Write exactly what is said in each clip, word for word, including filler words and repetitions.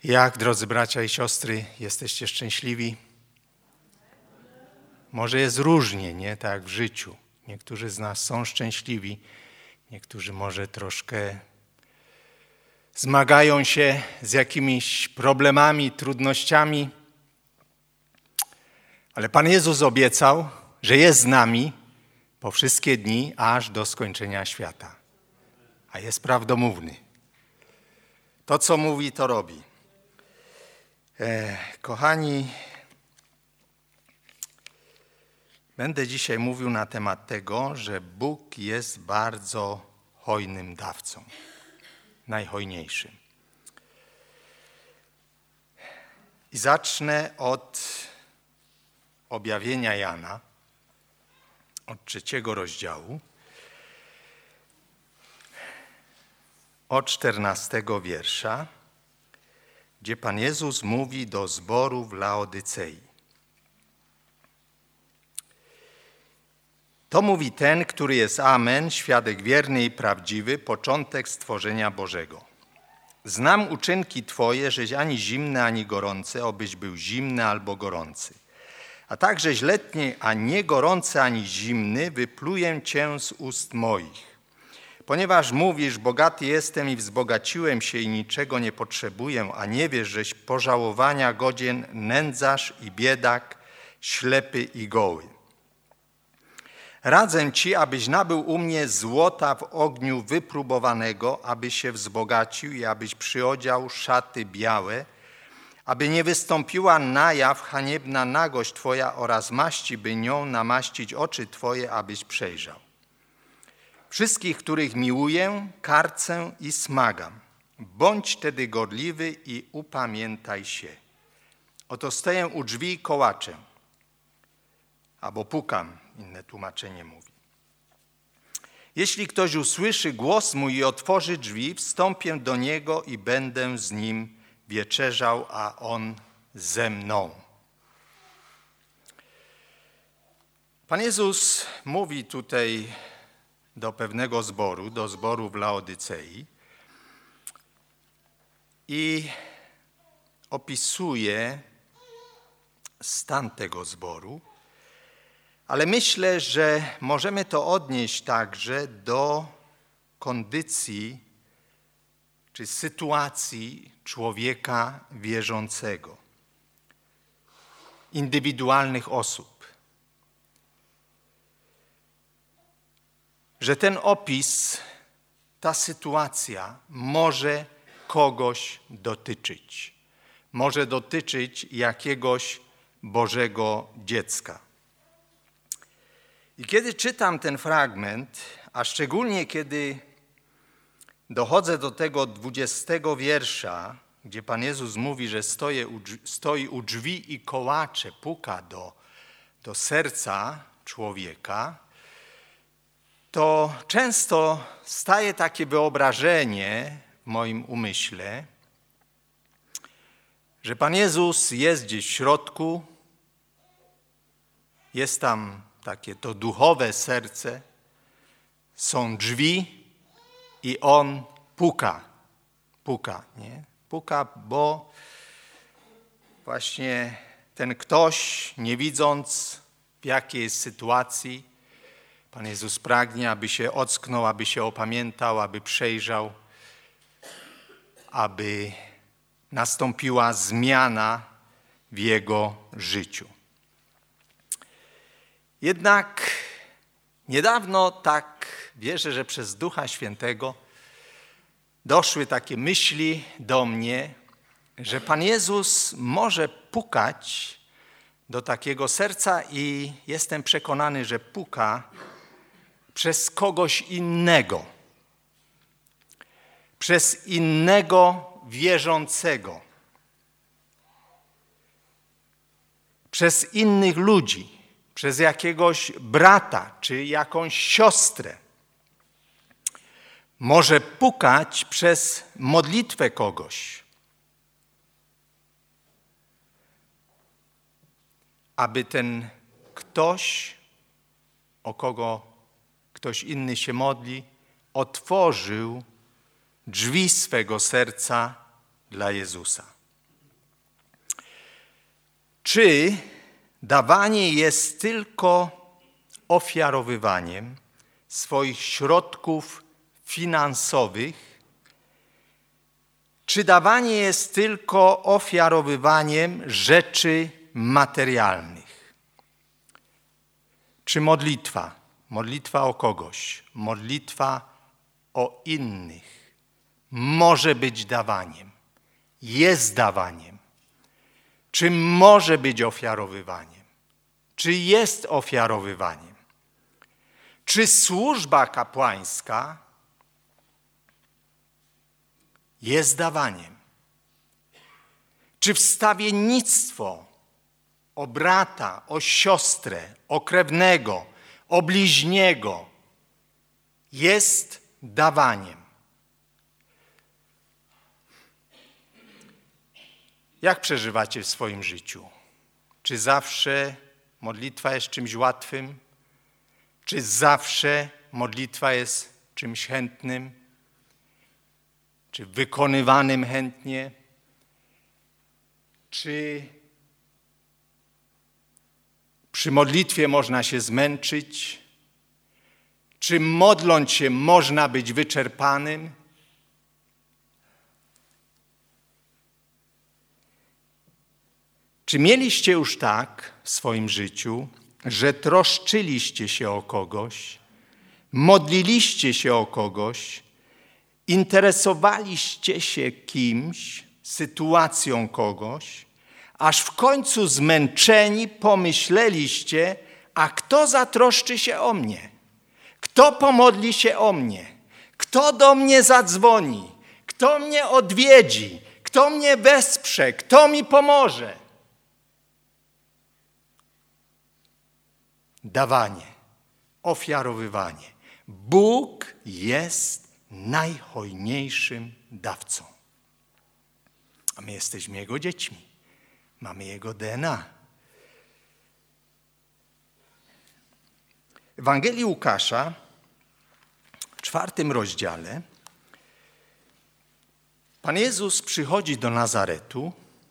Jak, drodzy bracia i siostry, jesteście szczęśliwi? Może jest różnie, nie? Tak jak w życiu. Niektórzy z nas są szczęśliwi, niektórzy może troszkę zmagają się z jakimiś problemami, trudnościami. Ale Pan Jezus obiecał, że jest z nami po wszystkie dni, aż do skończenia świata. A jest prawdomówny. To, co mówi, to robi. E, kochani, będę dzisiaj mówił na temat tego, że Bóg jest bardzo hojnym dawcą. Najhojniejszym. I zacznę od objawienia Jana, od trzeciego rozdziału, od czternastego wiersza, gdzie Pan Jezus mówi do zboru w Laodycei. To mówi ten, który jest Amen, świadek wierny i prawdziwy, początek stworzenia Bożego. Znam uczynki Twoje, żeś ani zimny, ani gorący, obyś był zimny albo gorący. A także letni, a nie gorący, ani zimny, wypluję Cię z ust moich. Ponieważ mówisz, bogaty jestem i wzbogaciłem się i niczego nie potrzebuję, a nie wiesz, żeś pożałowania godzien nędzarz i biedak, ślepy i goły. Radzę Ci, abyś nabył u mnie złota w ogniu wypróbowanego, aby się wzbogacił i abyś przyodział szaty białe, aby nie wystąpiła na jaw haniebna nagość Twoja oraz maści, by nią namaścić oczy Twoje, abyś przejrzał. Wszystkich, których miłuję, karcę i smagam. Bądź tedy gorliwy i upamiętaj się. Oto stoję u drzwi i kołaczę, albo pukam, inne tłumaczenie mówi. Jeśli ktoś usłyszy głos mój i otworzy drzwi, wstąpię do niego i będę z nim wieczerzał, a on ze mną. Pan Jezus mówi tutaj do pewnego zboru, do zboru w Laodycei i opisuje stan tego zboru, ale myślę, że możemy to odnieść także do kondycji czy sytuacji człowieka wierzącego, indywidualnych osób. Że ten opis, ta sytuacja może kogoś dotyczyć. Może dotyczyć jakiegoś Bożego dziecka. I kiedy czytam ten fragment, a szczególnie kiedy dochodzę do tego dwudziestego wiersza, gdzie Pan Jezus mówi, że stoi u drzwi, stoi u drzwi i kołacze, puka do, do serca człowieka, to często staje takie wyobrażenie w moim umyśle, że Pan Jezus jest gdzieś w środku, jest tam takie to duchowe serce, są drzwi i On puka, puka, nie? Puka, bo właśnie ten ktoś, nie widząc w jakiej jest sytuacji, Pan Jezus pragnie, aby się ocknął, aby się opamiętał, aby przejrzał, aby nastąpiła zmiana w jego życiu. Jednak niedawno tak wierzę, że przez Ducha Świętego doszły takie myśli do mnie, że Pan Jezus może pukać do takiego serca i jestem przekonany, że puka przez kogoś innego, przez innego wierzącego, przez innych ludzi, przez jakiegoś brata czy jakąś siostrę. Może pukać przez modlitwę kogoś, aby ten ktoś, o kogo ktoś inny się modli, otworzył drzwi swego serca dla Jezusa. Czy dawanie jest tylko ofiarowywaniem swoich środków finansowych, czy dawanie jest tylko ofiarowywaniem rzeczy materialnych? Czy modlitwa, modlitwa o kogoś, modlitwa o innych może być dawaniem, jest dawaniem? Czy może być ofiarowywaniem? Czy jest ofiarowywaniem? Czy służba kapłańska jest dawaniem? Czy wstawiennictwo o brata, o siostrę, o krewnego, o bliźniego jest dawaniem? Jak przeżywacie w swoim życiu? Czy zawsze modlitwa jest czymś łatwym? Czy zawsze modlitwa jest czymś chętnym? Czy wykonywanym chętnie? Czy przy modlitwie można się zmęczyć? Czy modląc się można być wyczerpanym? Czy mieliście już tak w swoim życiu, że troszczyliście się o kogoś, modliliście się o kogoś, interesowaliście się kimś, sytuacją kogoś, aż w końcu zmęczeni pomyśleliście, a kto zatroszczy się o mnie? Kto pomodli się o mnie? Kto do mnie zadzwoni? Kto mnie odwiedzi? Kto mnie wesprze? Kto mi pomoże? Dawanie, ofiarowywanie. Bóg jest najhojniejszym dawcą. A my jesteśmy Jego dziećmi. Mamy Jego D N A. W Ewangelii Łukasza, w czwartym rozdziale, Pan Jezus przychodzi do Nazaretu,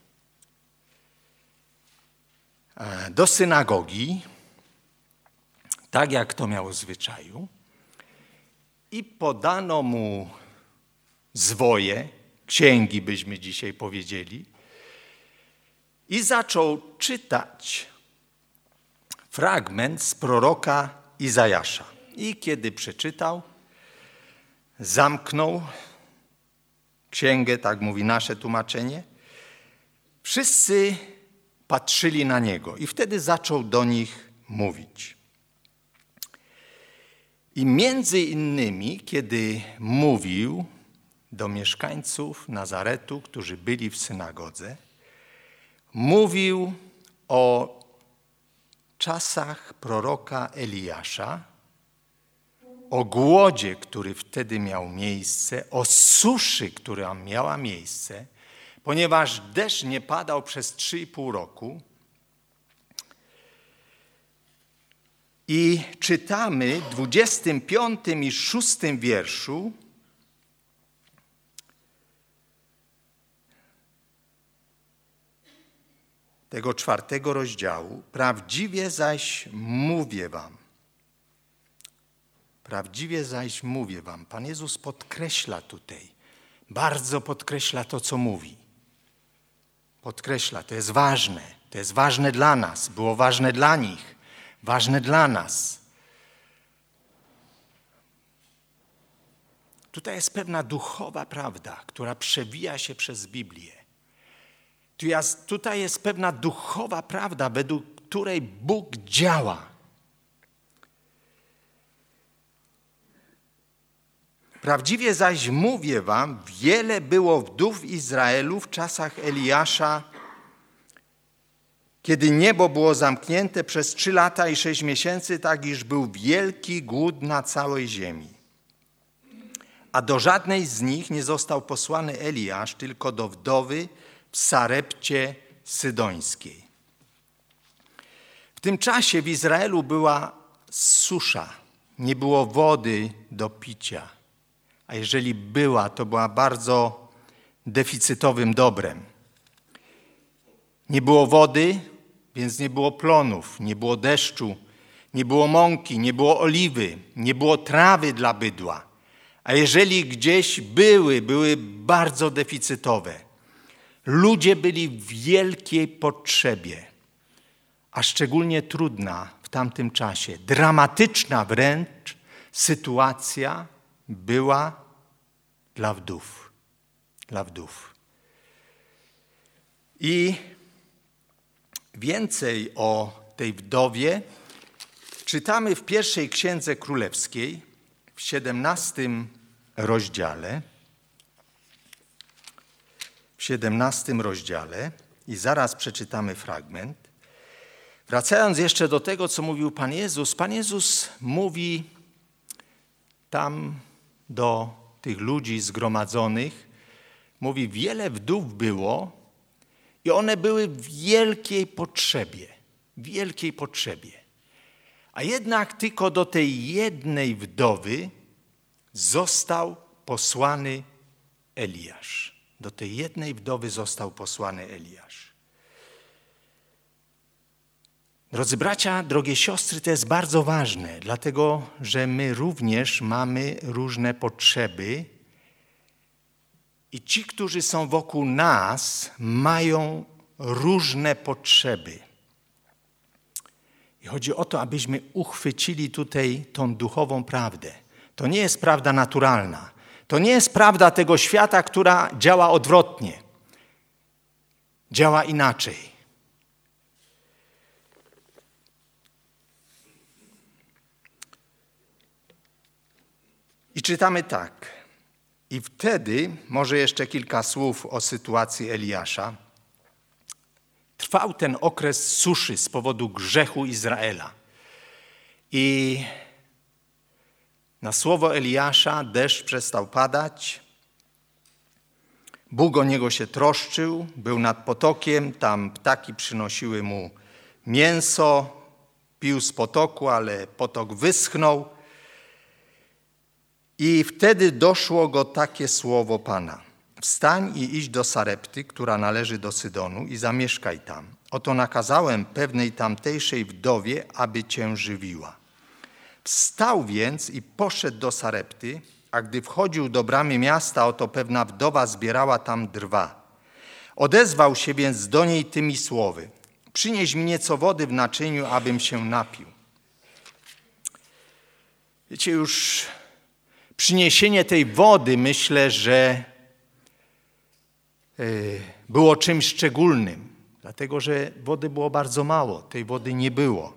do synagogi, tak jak to miał w zwyczaju, i podano mu zwoje, księgi byśmy dzisiaj powiedzieli, i zaczął czytać fragment z proroka Izajasza. I kiedy przeczytał, zamknął księgę, tak mówi nasze tłumaczenie, wszyscy patrzyli na niego i wtedy zaczął do nich mówić. I między innymi, kiedy mówił do mieszkańców Nazaretu, którzy byli w synagodze, mówił o czasach proroka Eliasza, o głodzie, który wtedy miał miejsce, o suszy, która miała miejsce, ponieważ deszcz nie padał przez trzy i pół roku. I czytamy w dwudziestym piątym i szóstym wierszu tego czwartego rozdziału. Prawdziwie zaś mówię wam, prawdziwie zaś mówię wam. Pan Jezus podkreśla tutaj, bardzo podkreśla to, co mówi. Podkreśla, to jest ważne, to jest ważne dla nas, było ważne dla nich. Ważne dla nas. Tutaj jest pewna duchowa prawda, która przewija się przez Biblię. Tutaj jest pewna duchowa prawda, według której Bóg działa. Prawdziwie zaś mówię wam, wiele było wdów w Izraelu w czasach Eliasza, kiedy niebo było zamknięte przez trzy lata i sześć miesięcy, tak iż był wielki głód na całej ziemi. A do żadnej z nich nie został posłany Eliasz, tylko do wdowy w Sarepcie Sydońskiej. W tym czasie w Izraelu była susza, nie było wody do picia, a jeżeli była, to była bardzo deficytowym dobrem. Nie było wody, więc nie było plonów, nie było deszczu, nie było mąki, nie było oliwy, nie było trawy dla bydła. A jeżeli gdzieś były, były bardzo deficytowe. Ludzie byli w wielkiej potrzebie, a szczególnie trudna w tamtym czasie, dramatyczna wręcz sytuacja była dla wdów. Dla wdów. I więcej o tej wdowie czytamy w pierwszej Księdze Królewskiej, w siedemnastym rozdziale. W siedemnastym rozdziale i zaraz przeczytamy fragment. Wracając jeszcze do tego, co mówił Pan Jezus, Pan Jezus mówi tam do tych ludzi zgromadzonych, mówi, wiele wdów było i one były w wielkiej potrzebie, wielkiej potrzebie. A jednak tylko do tej jednej wdowy został posłany Eliasz. Do tej jednej wdowy został posłany Eliasz. Drodzy bracia, drogie siostry, to jest bardzo ważne, dlatego że my również mamy różne potrzeby i ci, którzy są wokół nas, mają różne potrzeby. I chodzi o to, abyśmy uchwycili tutaj tą duchową prawdę. To nie jest prawda naturalna. To nie jest prawda tego świata, która działa odwrotnie. Działa inaczej. I czytamy tak. I wtedy, może jeszcze kilka słów o sytuacji Eliasza. Trwał ten okres suszy z powodu grzechu Izraela. I na słowo Eliasza deszcz przestał padać. Bóg o niego się troszczył, był nad potokiem, tam ptaki przynosiły mu mięso, pił z potoku, ale potok wyschnął. I wtedy doszło go takie słowo Pana. Wstań i idź do Sarepty, która należy do Sydonu i zamieszkaj tam. Oto nakazałem pewnej tamtejszej wdowie, aby cię żywiła. Wstał więc i poszedł do Sarepty, a gdy wchodził do bramy miasta, oto pewna wdowa zbierała tam drwa. Odezwał się więc do niej tymi słowy. Przynieś mi nieco wody w naczyniu, abym się napił. Wiecie, już przyniesienie tej wody, myślę, że było czymś szczególnym, dlatego że wody było bardzo mało, tej wody nie było.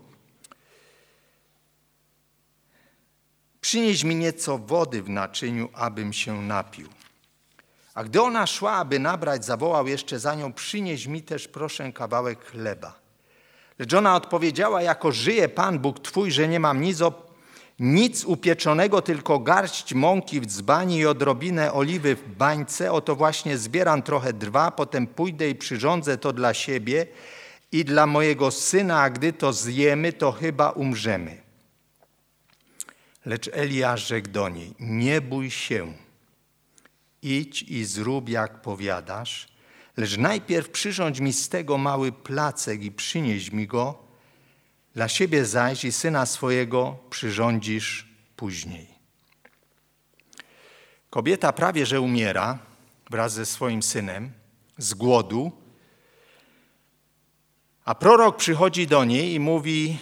Przynieś mi nieco wody w naczyniu, abym się napił. A gdy ona szła, aby nabrać, zawołał jeszcze za nią, przynieś mi też proszę kawałek chleba. Lecz ona odpowiedziała, jako żyje Pan Bóg Twój, że nie mam nic, nic upieczonego, tylko garść mąki w dzbanie i odrobinę oliwy w bańce. Oto właśnie zbieram trochę drwa, potem pójdę i przyrządzę to dla siebie i dla mojego syna, a gdy to zjemy, to chyba umrzemy. Lecz Eliasz rzekł do niej, nie bój się, idź i zrób jak powiadasz, lecz najpierw przyrządź mi z tego mały placek i przynieś mi go, dla siebie zaś i syna swojego przyrządzisz później. Kobieta prawie że umiera wraz ze swoim synem z głodu, a prorok przychodzi do niej i mówi,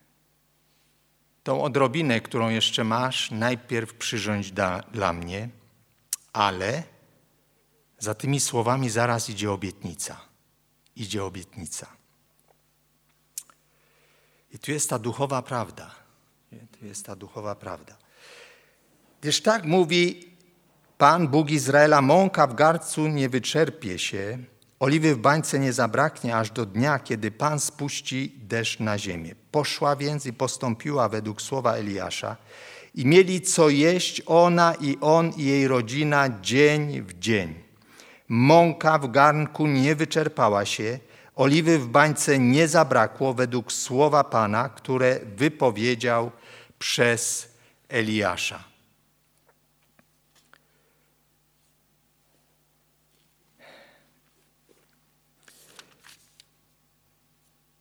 tą odrobinę, którą jeszcze masz, najpierw przyrządź da, dla mnie, ale za tymi słowami zaraz idzie obietnica. Idzie obietnica. I tu jest ta duchowa prawda. Tu jest ta duchowa prawda. Gdyż tak mówi Pan, Bóg Izraela, mąka w garncu nie wyczerpie się, oliwy w bańce nie zabraknie aż do dnia, kiedy Pan spuści deszcz na ziemię. Poszła więc i postąpiła według słowa Eliasza i mieli co jeść ona i on i jej rodzina dzień w dzień. Mąka w garnku nie wyczerpała się, oliwy w bańce nie zabrakło według słowa Pana, które wypowiedział przez Eliasza.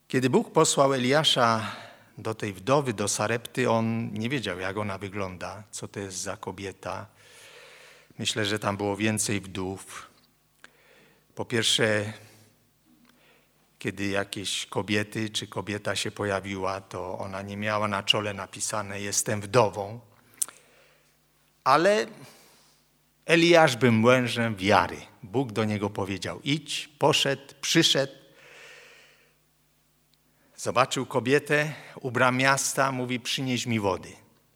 Kiedy Bóg posłał Eliasza do tej wdowy, do Sarepty, on nie wiedział, jak ona wygląda, co to jest za kobieta. Myślę, że tam było więcej wdów. Po pierwsze, kiedy jakieś kobiety czy kobieta się pojawiła, to ona nie miała na czole napisane jestem wdową. Ale Eliasz był mężem wiary. Bóg do niego powiedział idź, poszedł, przyszedł. Zobaczył kobietę u bram miasta, mówi przynieś mi wody.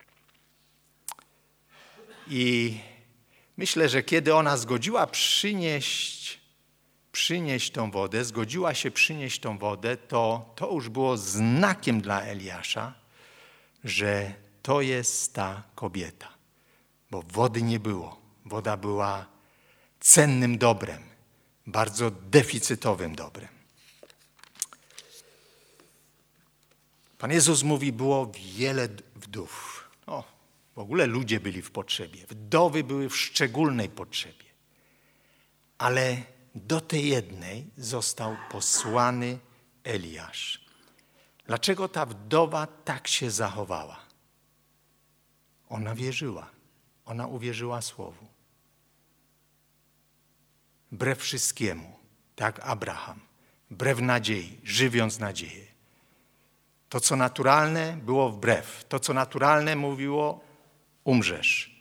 I myślę, że kiedy ona zgodziła przynieść, przynieść tą wodę, zgodziła się przynieść tą wodę, to to już było znakiem dla Eliasza, że to jest ta kobieta. Bo wody nie było. Woda była cennym dobrem, bardzo deficytowym dobrem. Pan Jezus mówi, było wiele wdów. O, w ogóle ludzie byli w potrzebie. Wdowy były w szczególnej potrzebie. Ale do tej jednej został posłany Eliasz. Dlaczego ta wdowa tak się zachowała? Ona wierzyła. Ona uwierzyła Słowu. Wbrew wszystkiemu, tak Abraham. Wbrew nadziei, żywiąc nadzieję. To, co naturalne, było wbrew. To, co naturalne, mówiło umrzesz.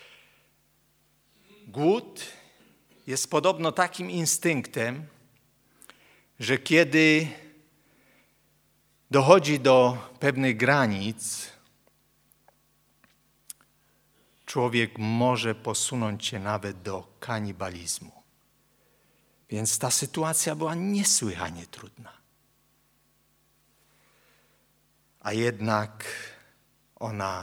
Głód jest podobno takim instynktem, że kiedy dochodzi do pewnych granic, człowiek może posunąć się nawet do kanibalizmu. Więc ta sytuacja była niesłychanie trudna. A jednak ona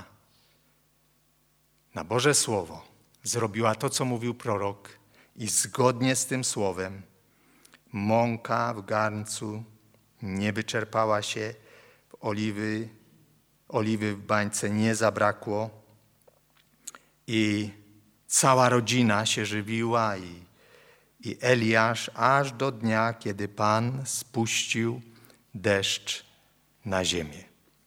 na Boże Słowo zrobiła to, co mówił prorok i zgodnie z tym słowem mąka w garncu nie wyczerpała się, oliwy, oliwy w bańce nie zabrakło i cała rodzina się żywiła i, i Eliasz aż do dnia, kiedy Pan spuścił deszcz na ziemię.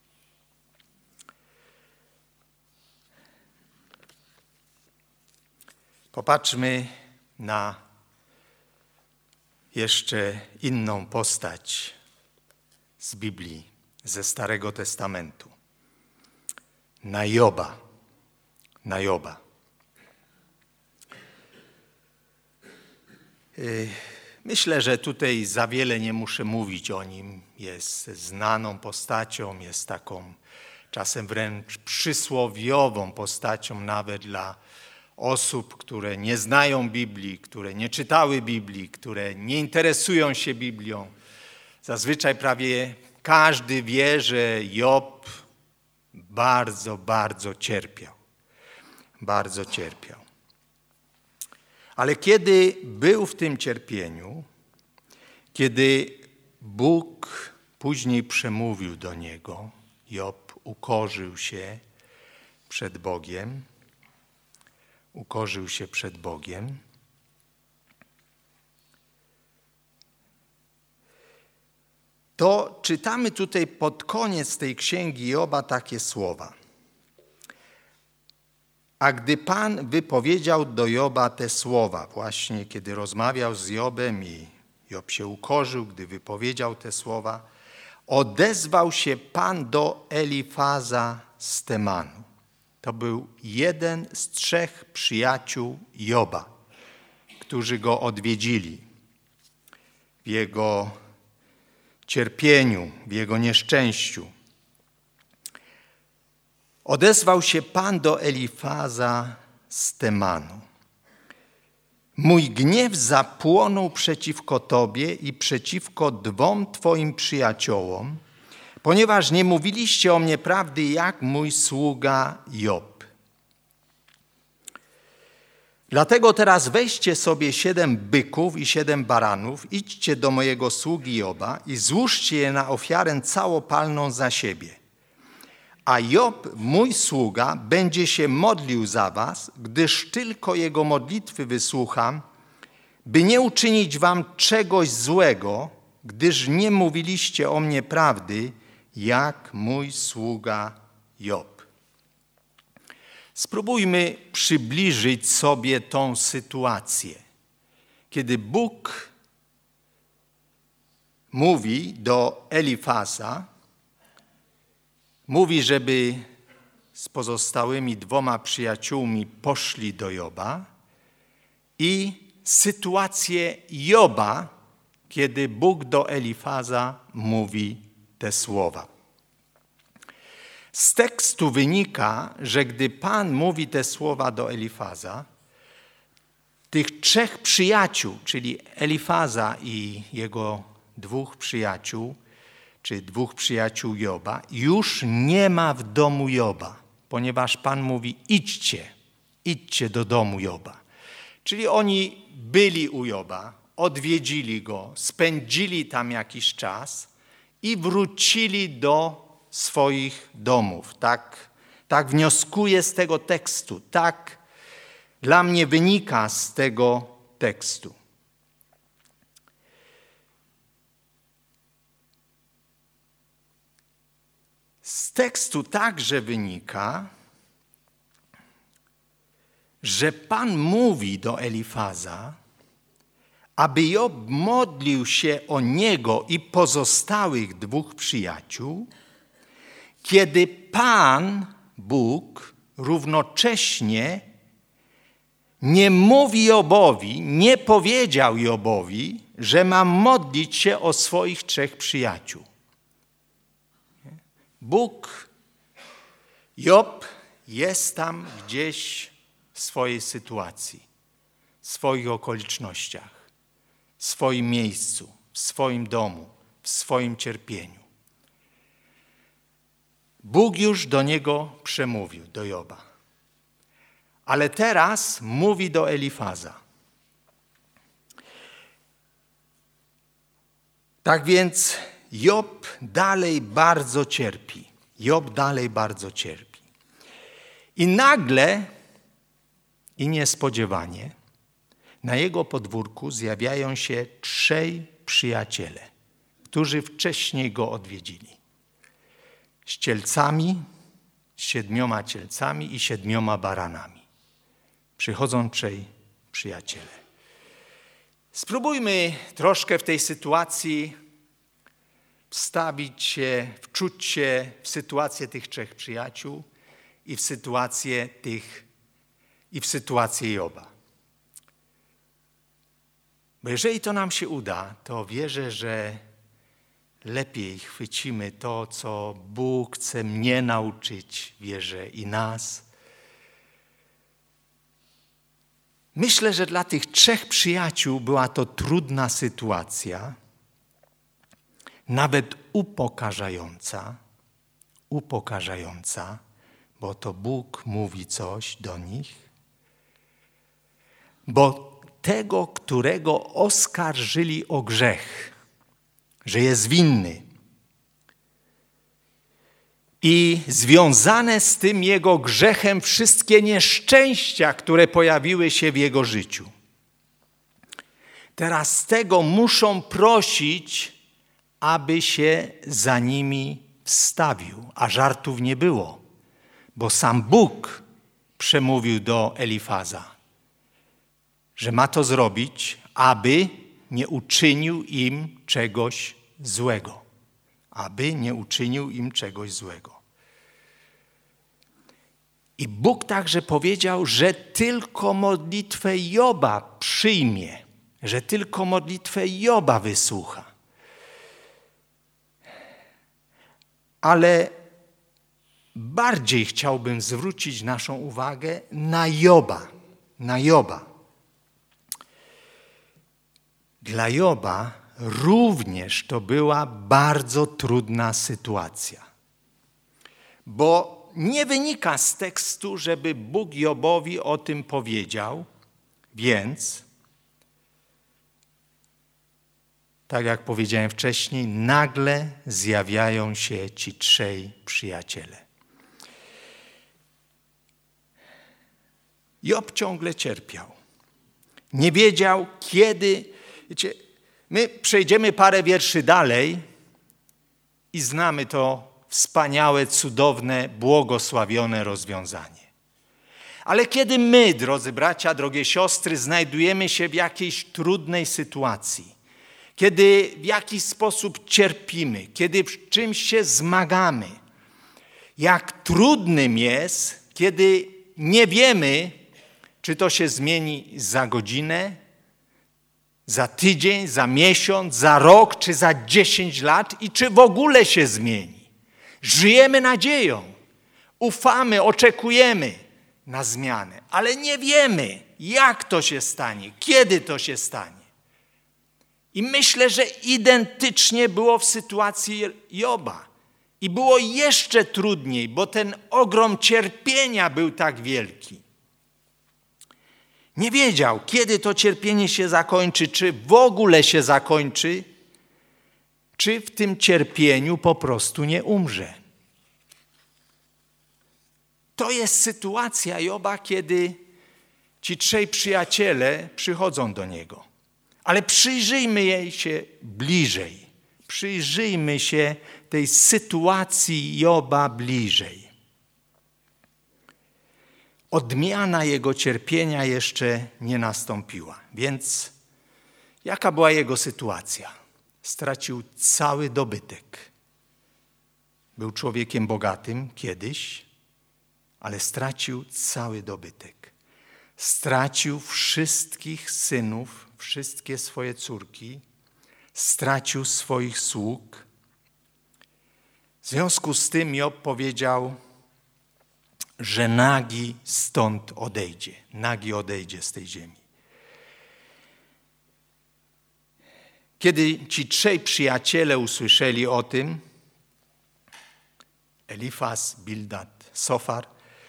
Popatrzmy na jeszcze inną postać z Biblii, ze Starego Testamentu. Na Joba. Na Joba. Myślę, że tutaj za wiele nie muszę mówić o nim. Jest znaną postacią, jest taką czasem wręcz przysłowiową postacią nawet dla osób, które nie znają Biblii, które nie czytały Biblii, które nie interesują się Biblią. Zazwyczaj prawie każdy wie, że Job bardzo, bardzo cierpiał. Bardzo cierpiał. Ale kiedy był w tym cierpieniu, kiedy Bóg później przemówił do niego, Job ukorzył się przed Bogiem, ukorzył się przed Bogiem. To czytamy tutaj pod koniec tej księgi Joba takie słowa. A gdy Pan wypowiedział do Joba te słowa, właśnie kiedy rozmawiał z Jobem i Job się ukorzył, gdy wypowiedział te słowa, odezwał się Pan do Elifaza z Temanu. To był jeden z trzech przyjaciół Joba, którzy go odwiedzili w jego cierpieniu, w jego nieszczęściu. Odezwał się Pan do Elifaza z Temanu. Mój gniew zapłonął przeciwko Tobie i przeciwko dwom Twoim przyjaciołom, ponieważ nie mówiliście o mnie prawdy jak mój sługa Job. Dlatego teraz weźcie sobie siedem byków i siedem baranów, idźcie do mojego sługi Joba i złóżcie je na ofiarę całopalną za siebie. A Job, mój sługa, będzie się modlił za was, gdyż tylko jego modlitwy wysłucham, by nie uczynić wam czegoś złego, gdyż nie mówiliście o mnie prawdy, jak mój sługa Job. Spróbujmy przybliżyć sobie tą sytuację, kiedy Bóg mówi do Elifaza, mówi, żeby z pozostałymi dwoma przyjaciółmi poszli do Joba i sytuację Joba, kiedy Bóg do Elifaza mówi te słowa. Z tekstu wynika, że gdy Pan mówi te słowa do Elifaza, tych trzech przyjaciół, czyli Elifaza i jego dwóch przyjaciół, czy dwóch przyjaciół Joba, już nie ma w domu Joba, ponieważ Pan mówi: idźcie, idźcie do domu Joba. Czyli oni byli u Joba, odwiedzili go, spędzili tam jakiś czas i wrócili do swoich domów. Tak, tak wnioskuję z tego tekstu, tak dla mnie wynika z tego tekstu. Z tekstu także wynika, że Pan mówi do Elifaza, aby Job modlił się o niego i pozostałych dwóch przyjaciół, kiedy Pan, Bóg, równocześnie nie mówi Jobowi, nie powiedział Jobowi, że ma modlić się o swoich trzech przyjaciół. Bóg, Job jest tam gdzieś w swojej sytuacji, w swoich okolicznościach, w swoim miejscu, w swoim domu, w swoim cierpieniu. Bóg już do niego przemówił, do Joba. Ale teraz mówi do Elifaza. Tak więc Job dalej bardzo cierpi. Job dalej bardzo cierpi. I nagle i niespodziewanie na jego podwórku zjawiają się trzej przyjaciele, którzy wcześniej go odwiedzili. Z cielcami, z siedmioma cielcami i siedmioma baranami. Przychodzą trzej przyjaciele. Spróbujmy troszkę w tej sytuacji wstawić się, wczuć się w sytuację tych trzech przyjaciół i w sytuację tych i w sytuację Joba. Bo jeżeli to nam się uda, to wierzę, że lepiej chwycimy to, co Bóg chce mnie nauczyć, wierzę, i nas. Myślę, że dla tych trzech przyjaciół była to trudna sytuacja, nawet upokarzająca, upokarzająca, bo to Bóg mówi coś do nich, bo tego, którego oskarżyli o grzech, że jest winny, i związane z tym jego grzechem wszystkie nieszczęścia, które pojawiły się w jego życiu. Teraz z tego muszą prosić, aby się za nimi wstawił, a żartów nie było, bo sam Bóg przemówił do Elifaza, że ma to zrobić, aby nie uczynił im czegoś złego. Aby nie uczynił im czegoś złego. I Bóg także powiedział, że tylko modlitwę Joba przyjmie, że tylko modlitwę Joba wysłucha. Ale bardziej chciałbym zwrócić naszą uwagę na Joba, na Joba. Dla Joba również to była bardzo trudna sytuacja, bo nie wynika z tekstu, żeby Bóg Jobowi o tym powiedział, więc, tak jak powiedziałem wcześniej, nagle zjawiają się ci trzej przyjaciele. Job ciągle cierpiał. Nie wiedział, kiedy, wiecie, My przejdziemy parę wierszy dalej i znamy to wspaniałe, cudowne, błogosławione rozwiązanie. Ale kiedy my, drodzy bracia, drogie siostry, znajdujemy się w jakiejś trudnej sytuacji, kiedy w jakiś sposób cierpimy, kiedy w czymś się zmagamy, jak trudnym jest, kiedy nie wiemy, czy to się zmieni za godzinę, za tydzień, za miesiąc, za rok, czy za dziesięć lat i czy w ogóle się zmieni. Żyjemy nadzieją, ufamy, oczekujemy na zmianę, ale nie wiemy, jak to się stanie, kiedy to się stanie. I myślę, że identycznie było w sytuacji Joba. I było jeszcze trudniej, bo ten ogrom cierpienia był tak wielki. Nie wiedział, kiedy to cierpienie się zakończy, czy w ogóle się zakończy, czy w tym cierpieniu po prostu nie umrze. To jest sytuacja Joba, kiedy ci trzej przyjaciele przychodzą do niego. Ale przyjrzyjmy jej się bliżej. Przyjrzyjmy się tej sytuacji Joba bliżej. Odmiana jego cierpienia jeszcze nie nastąpiła. Więc jaka była jego sytuacja? Stracił cały dobytek. Był człowiekiem bogatym kiedyś, ale stracił cały dobytek. Stracił wszystkich synów, wszystkie swoje córki, stracił swoich sług. W związku z tym Job powiedział, że nagi stąd odejdzie. Nagi odejdzie z tej ziemi. Kiedy ci trzej przyjaciele usłyszeli o tym, Elifaz, Bildad, Sofar,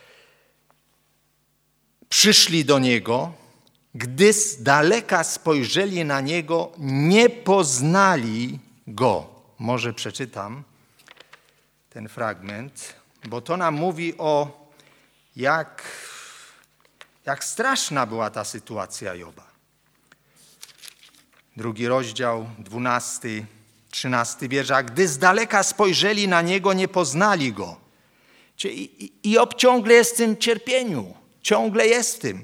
przyszli do niego, gdy z daleka spojrzeli na niego, nie poznali go. Może przeczytam ten fragment, bo to nam mówi o jak, jak straszna była ta sytuacja Joba. Drugi rozdział, dwunasty, trzynasty wiersz. A gdy z daleka spojrzeli na niego, nie poznali go. I Job ciągle jest w tym cierpieniu. Ciągle jest w tym.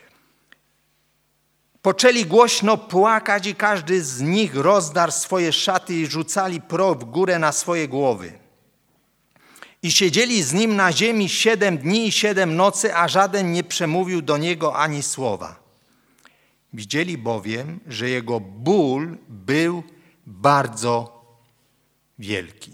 Poczęli głośno płakać i każdy z nich rozdarł swoje szaty i rzucali proch w górę na swoje głowy. I siedzieli z nim na ziemi siedem dni i siedem nocy, a żaden nie przemówił do niego ani słowa. Widzieli bowiem, że jego ból był bardzo wielki.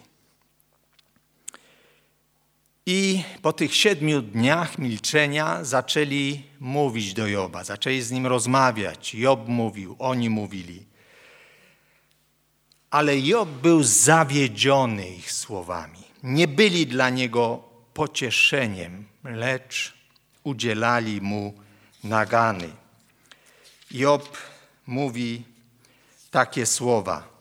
I po tych siedmiu dniach milczenia zaczęli mówić do Joba, zaczęli z nim rozmawiać. Job mówił, oni mówili. Ale Job był zawiedziony ich słowami. Nie byli dla niego pocieszeniem, lecz udzielali mu nagany. Job mówi takie słowa.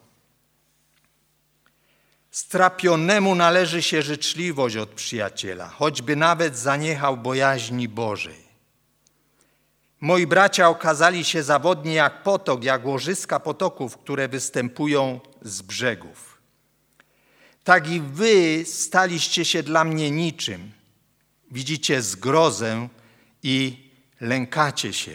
Strapionemu należy się życzliwość od przyjaciela, choćby nawet zaniechał bojaźni Bożej. Moi bracia okazali się zawodni jak potok, jak łożyska potoków, które występują z brzegów. Tak i wy staliście się dla mnie niczym. Widzicie zgrozę i lękacie się.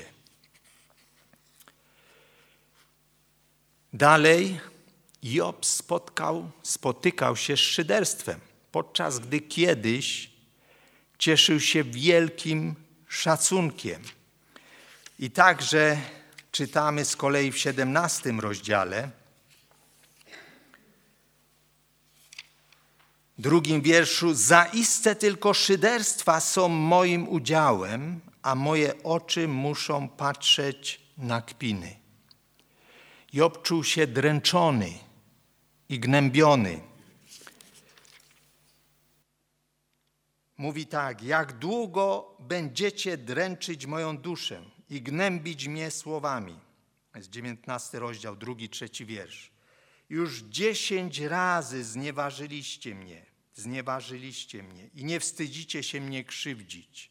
Dalej Job spotkał, spotykał się z szyderstwem, podczas gdy kiedyś cieszył się wielkim szacunkiem. I także czytamy z kolei w siedemnastym rozdziale, drugim wierszu, zaiste tylko szyderstwa są moim udziałem, a moje oczy muszą patrzeć na kpiny. Job czuł się dręczony i gnębiony. Mówi tak, jak długo będziecie dręczyć moją duszę i gnębić mnie słowami. Jest dziewiętnasty rozdział, drugi, trzeci wiersz. Już dziesięć razy znieważyliście mnie, znieważyliście mnie i nie wstydzicie się mnie krzywdzić.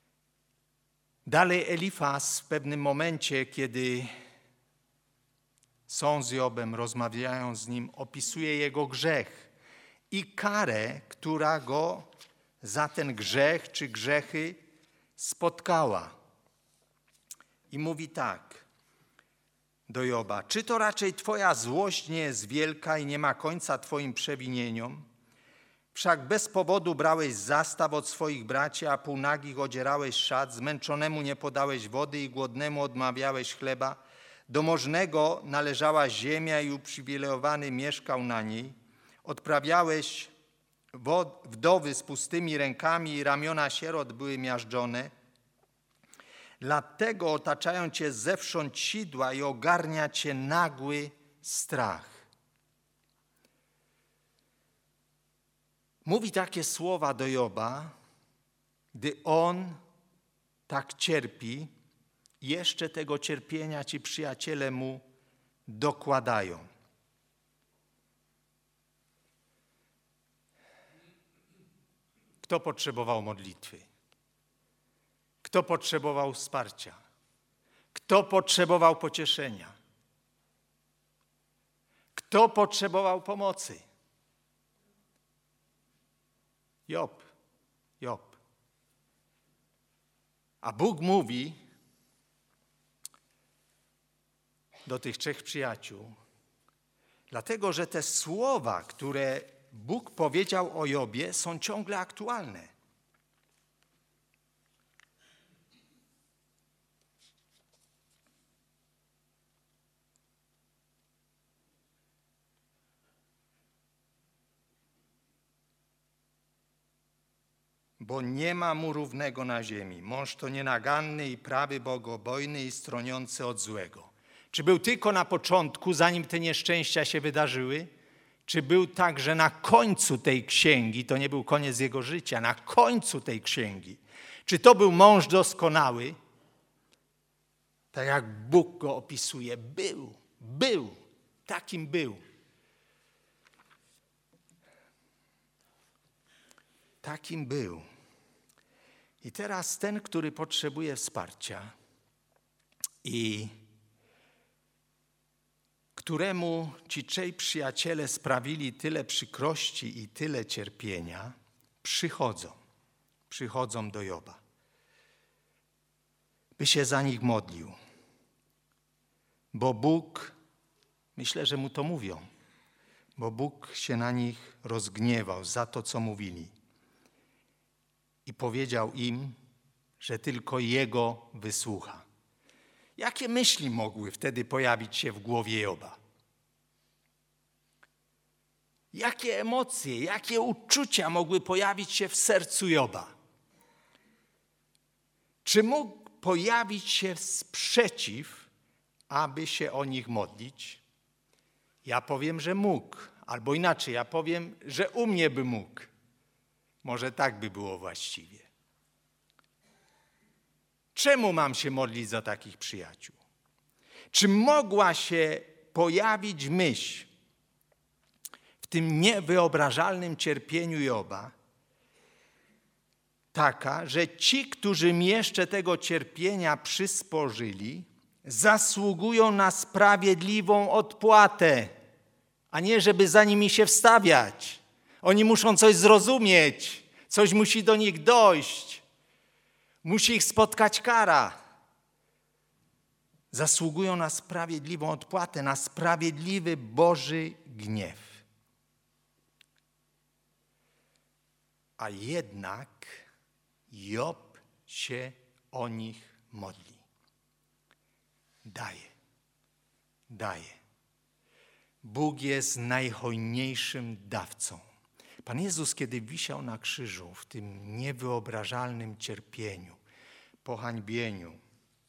Dalej Elifaz w pewnym momencie, kiedy są z Jobem, rozmawiają z nim, opisuje jego grzech i karę, która go za ten grzech czy grzechy spotkała. I mówi tak do Joba: czy to raczej twoja złość nie jest wielka i nie ma końca twoim przewinieniom? Wszak bez powodu brałeś zastaw od swoich braci, a półnagich odzierałeś szat, zmęczonemu nie podałeś wody i głodnemu odmawiałeś chleba. Do możnego należała ziemia i uprzywilejowany mieszkał na niej. Odprawiałeś wdowy z pustymi rękami i ramiona sierot były miażdżone. Dlatego otaczają cię zewsząd sidła i ogarnia cię nagły strach. Mówi takie słowa do Joba, gdy on tak cierpi, jeszcze tego cierpienia ci przyjaciele mu dokładają. Kto potrzebował modlitwy? Kto potrzebował wsparcia? Kto potrzebował pocieszenia? Kto potrzebował pomocy? Job. Job. A Bóg mówi do tych trzech przyjaciół, dlatego że te słowa, które Bóg powiedział o Jobie, są ciągle aktualne. Bo nie ma mu równego na ziemi. Mąż to nienaganny i prawy, bogobojny i stroniący od złego. Czy był tylko na początku, zanim te nieszczęścia się wydarzyły? Czy był także na końcu tej księgi? To nie był koniec jego życia, na końcu tej księgi. Czy to był mąż doskonały? Tak jak Bóg go opisuje. Był, był, takim był. Takim był. I teraz ten, który potrzebuje wsparcia i któremu ci trzej przyjaciele sprawili tyle przykrości i tyle cierpienia, przychodzą, przychodzą do Joba, by się za nich modlił. Bo Bóg, myślę, że mu to mówią, bo Bóg się na nich rozgniewał za to, co mówili. I powiedział im, że tylko Jego wysłucha. Jakie myśli mogły wtedy pojawić się w głowie Joba? Jakie emocje, jakie uczucia mogły pojawić się w sercu Joba? Czy mógł pojawić się sprzeciw, aby się o nich modlić? Ja powiem, że mógł, albo inaczej, ja powiem, że u mnie by mógł. Może tak by było właściwie. Czemu mam się modlić za takich przyjaciół? Czy mogła się pojawić myśl w tym niewyobrażalnym cierpieniu Joba taka, że ci, którzy mi jeszcze tego cierpienia przysporzyli, zasługują na sprawiedliwą odpłatę, a nie żeby za nimi się wstawiać. Oni muszą coś zrozumieć, coś musi do nich dojść, musi ich spotkać kara. Zasługują na sprawiedliwą odpłatę, na sprawiedliwy Boży gniew. A jednak Job się o nich modli. Daje, daje. Bóg jest najhojniejszym dawcą. Pan Jezus, kiedy wisiał na krzyżu w tym niewyobrażalnym cierpieniu, pohańbieniu,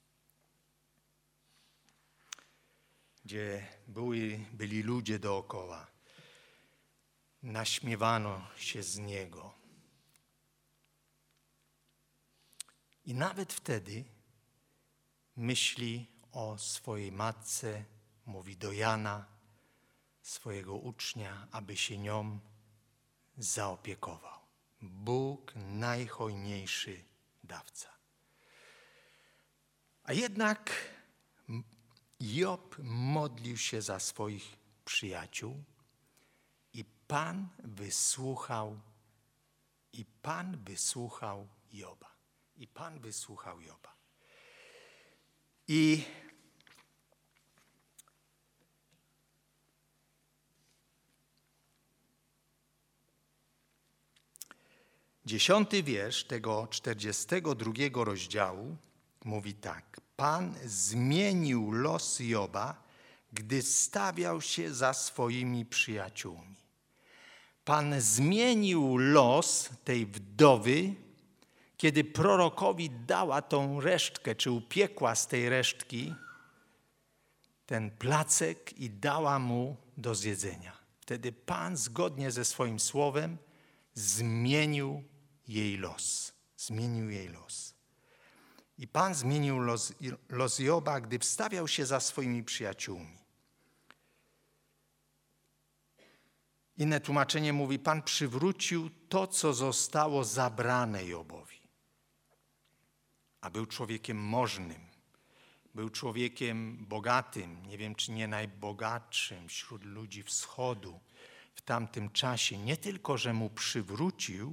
gdzie były, byli ludzie dookoła, naśmiewano się z Niego. I nawet wtedy myśli o swojej matce, mówi do Jana, swojego ucznia, aby się nią zaopiekował. Bóg najhojniejszy dawca. A jednak Job modlił się za swoich przyjaciół i Pan wysłuchał, i Pan wysłuchał Joba. I Pan wysłuchał Joba. I dziesiąty wiersz tego czterdziestego drugiego rozdziału mówi tak. Pan zmienił los Joba, gdy stawiał się za swoimi przyjaciółmi. Pan zmienił los tej wdowy, kiedy prorokowi dała tą resztkę, czy upiekła z tej resztki ten placek i dała mu do zjedzenia. Wtedy Pan zgodnie ze swoim słowem zmienił jej los. Zmienił jej los. I Pan zmienił los, los Joba, gdy wstawiał się za swoimi przyjaciółmi. Inne tłumaczenie mówi, Pan przywrócił to, co zostało zabrane Jobowi. A był człowiekiem możnym, był człowiekiem bogatym, nie wiem czy nie najbogatszym wśród ludzi wschodu w tamtym czasie. Nie tylko, że mu przywrócił,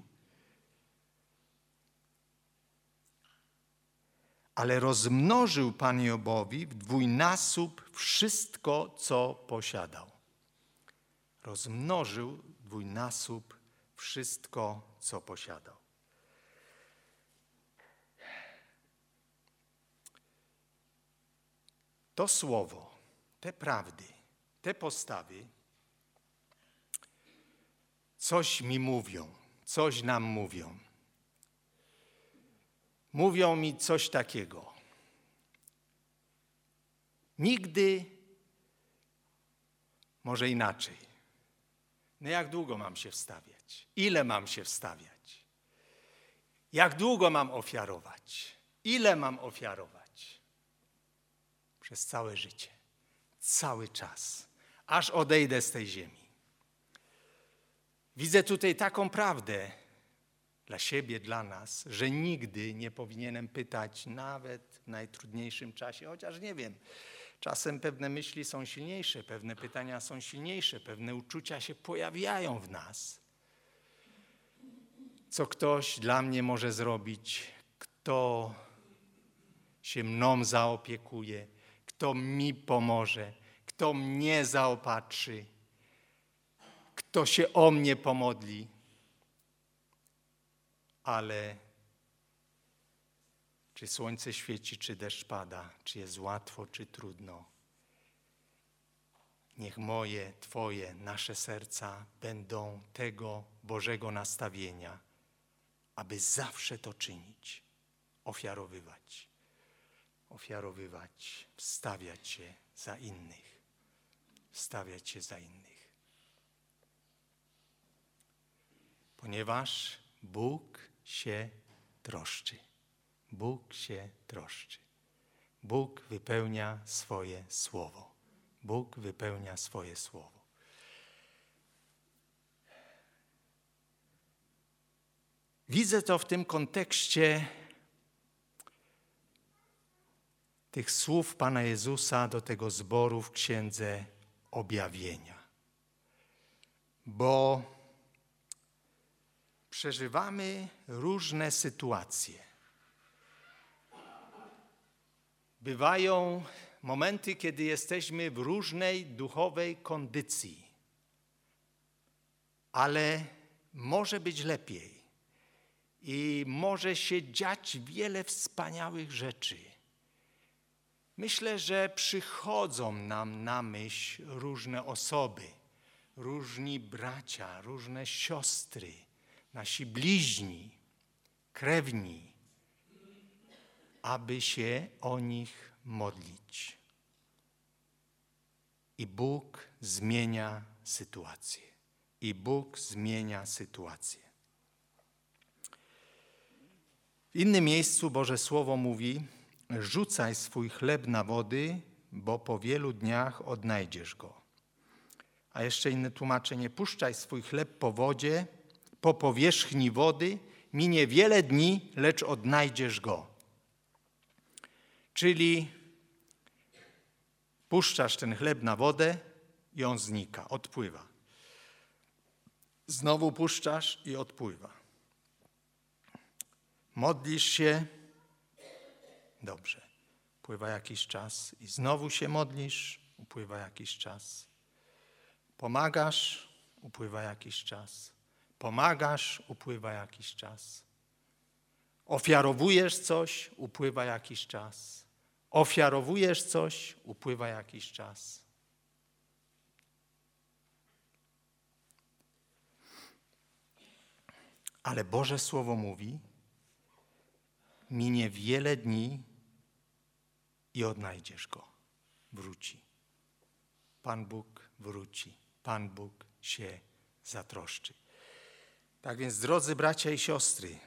ale rozmnożył Pan Jobowi w dwójnasób wszystko, co posiadał. Rozmnożył dwójnasób wszystko, co posiadał. To słowo, te prawdy, te postawy coś mi mówią, coś nam mówią. Mówią mi coś takiego. Nigdy, może inaczej. No jak długo mam się wstawiać? Ile mam się wstawiać? Jak długo mam ofiarować? Ile mam ofiarować? Przez całe życie, cały czas, aż odejdę z tej ziemi. Widzę tutaj taką prawdę dla siebie, dla nas, że nigdy nie powinienem pytać, nawet w najtrudniejszym czasie, chociaż nie wiem, czasem pewne myśli są silniejsze, pewne pytania są silniejsze, pewne uczucia się pojawiają w nas. Co ktoś dla mnie może zrobić, kto się mną zaopiekuje, kto mi pomoże, kto mnie zaopatrzy, kto się o mnie pomodli. Ale czy słońce świeci, czy deszcz pada, czy jest łatwo, czy trudno, niech moje, Twoje, nasze serca będą tego Bożego nastawienia, aby zawsze to czynić, ofiarowywać. Ofiarowywać, wstawiać się za innych, wstawiać się za innych. Ponieważ Bóg się troszczy. Bóg się troszczy. Bóg wypełnia swoje słowo. Bóg wypełnia swoje słowo. Widzę to w tym kontekście tych słów Pana Jezusa do tego zboru w Księdze Objawienia. Bo przeżywamy różne sytuacje. Bywają momenty, kiedy jesteśmy w różnej duchowej kondycji, ale może być lepiej i może się dziać wiele wspaniałych rzeczy. Myślę, że przychodzą nam na myśl różne osoby, różni bracia, różne siostry, nasi bliźni, krewni, aby się o nich modlić. I Bóg zmienia sytuację. I Bóg zmienia sytuację. W innym miejscu Boże Słowo mówi: rzucaj swój chleb na wody, bo po wielu dniach odnajdziesz go. A jeszcze inne tłumaczenie: puszczaj swój chleb po wodzie, po powierzchni wody, minie wiele dni, lecz odnajdziesz go. Czyli puszczasz ten chleb na wodę i on znika, odpływa. Znowu puszczasz i odpływa. Modlisz się, dobrze, upływa jakiś czas i znowu się modlisz, upływa jakiś czas. Pomagasz, upływa jakiś czas. Pomagasz, upływa jakiś czas. Ofiarowujesz coś, upływa jakiś czas. Ofiarowujesz coś, upływa jakiś czas. Ale Boże Słowo mówi, minie wiele dni i odnajdziesz go. Wróci. Pan Bóg wróci. Pan Bóg się zatroszczy. Tak więc, drodzy bracia i siostry,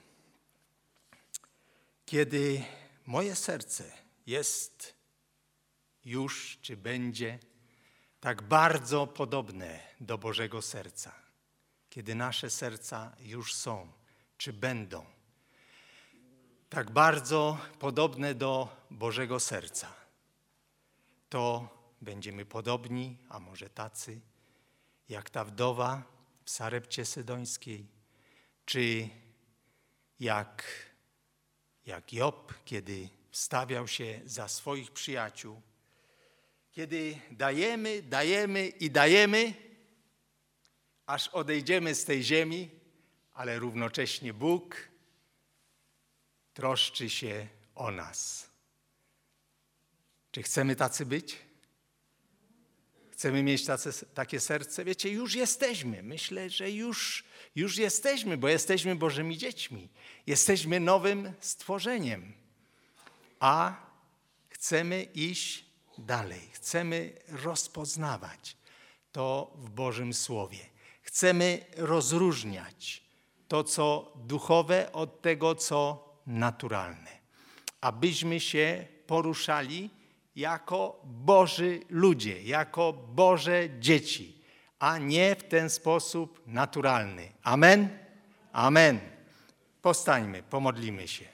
kiedy moje serce jest już, czy będzie tak bardzo podobne do Bożego serca, kiedy nasze serca już są, czy będą tak bardzo podobne do Bożego serca, to będziemy podobni, a może tacy, jak ta wdowa w Sarepcie Sydońskiej, czy jak, jak Job, kiedy wstawiał się za swoich przyjaciół, kiedy dajemy, dajemy i dajemy, aż odejdziemy z tej ziemi, ale równocześnie Bóg troszczy się o nas. Czy chcemy tacy być? Chcemy mieć tacy, takie serce? Wiecie, już jesteśmy. Myślę, że już, już jesteśmy, bo jesteśmy Bożymi dziećmi. Jesteśmy nowym stworzeniem. A chcemy iść dalej. Chcemy rozpoznawać to w Bożym Słowie. Chcemy rozróżniać to, co duchowe, od tego, co naturalne. Abyśmy się poruszali jako Boży ludzie, jako Boże dzieci, a nie w ten sposób naturalny. Amen? Amen. Powstańmy, pomodlimy się.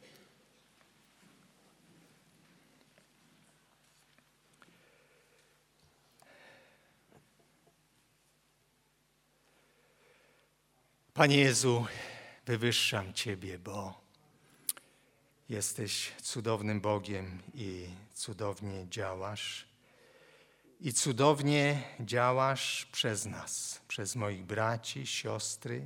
Panie Jezu, wywyższam Ciebie, bo jesteś cudownym Bogiem i cudownie działasz. I cudownie działasz przez nas, przez moich braci, siostry,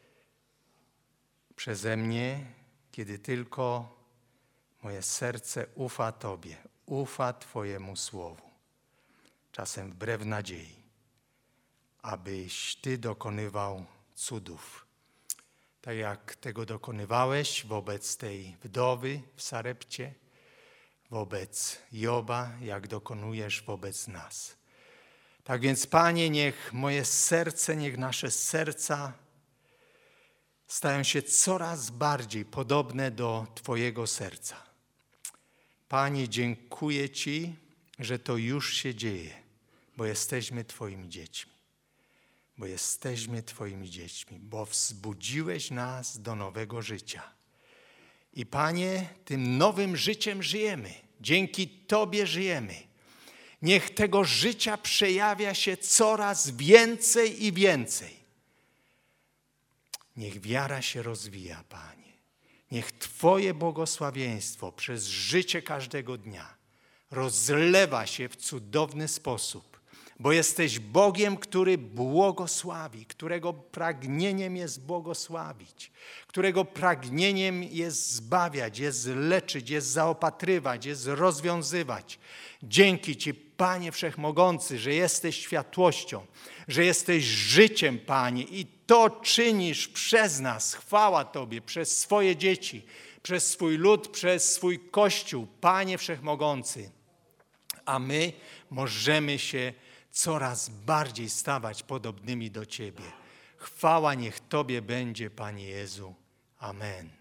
przeze mnie, kiedy tylko moje serce ufa Tobie, ufa Twojemu Słowu, czasem wbrew nadziei, abyś Ty dokonywał cudów. Tak jak tego dokonywałeś wobec tej wdowy w Sarepcie, wobec Joba, jak dokonujesz wobec nas. Tak więc, Panie, niech moje serce, niech nasze serca stają się coraz bardziej podobne do Twojego serca. Panie, dziękuję Ci, że to już się dzieje, bo jesteśmy Twoimi dziećmi. Bo jesteśmy Twoimi dziećmi, bo wzbudziłeś nas do nowego życia. I Panie, tym nowym życiem żyjemy. Dzięki Tobie żyjemy. Niech tego życia przejawia się coraz więcej i więcej. Niech wiara się rozwija, Panie. Niech Twoje błogosławieństwo przez życie każdego dnia rozlewa się w cudowny sposób, bo jesteś Bogiem, który błogosławi, którego pragnieniem jest błogosławić, którego pragnieniem jest zbawiać, jest leczyć, jest zaopatrywać, jest rozwiązywać. Dzięki Ci, Panie Wszechmogący, że jesteś światłością, że jesteś życiem, Panie, i to czynisz przez nas. Chwała Tobie, przez swoje dzieci, przez swój lud, przez swój Kościół, Panie Wszechmogący. A my możemy się coraz bardziej stawać podobnymi do Ciebie. Chwała niech Tobie będzie, Panie Jezu. Amen.